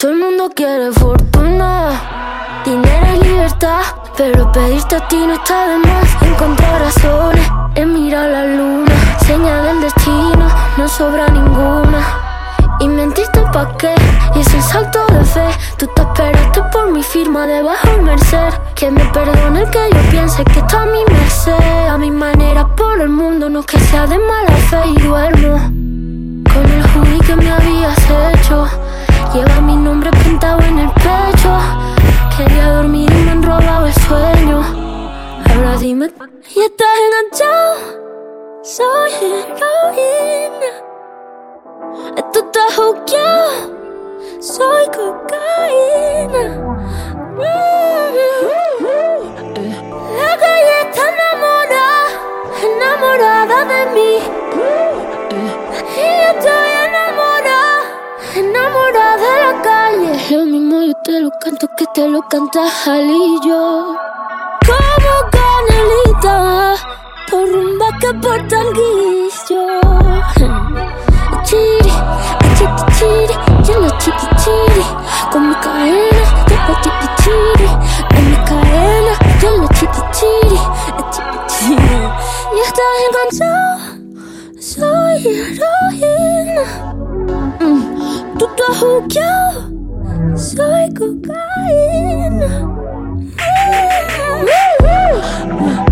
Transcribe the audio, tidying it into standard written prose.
Todo el mundo quiere fortuna, dinero y libertad, pero pedirte a ti no está de más. Encontrar razones en mirar la luna, señal del destino, no sobra ninguna. Y mentirte pa' qué, y es un salto de fe. Tú te esperaste por mi firma debajo del Merced. Que me perdone el que yo piense que está a mi merced. A mi manera por el mundo, no que sea de mala fe. Y duermo con el hoodie que me habías hecho. Lleva mi nombre pintado en el pecho. Quería dormir y me han robado el sueño. Ahora dime, ¿y estás enganchado? Soy heroína. Esto está juqueado. Soy cocaína. La calle está enamorada de mí. Y yo estoy enamorada de la calle. Lo mismo yo te lo canto que te lo canta Jalillo. Como canelita, por rumba que por tanguillo. Chiri, chiri, chiri, yo la chiri, chiri. Con mi cadena, yo la chiri, chiri. En mi cadena, yo la chiri, chiri, chiri, chiri. Y estás enganchado, soy heroína. Tú estás juqueado, soy cocaína.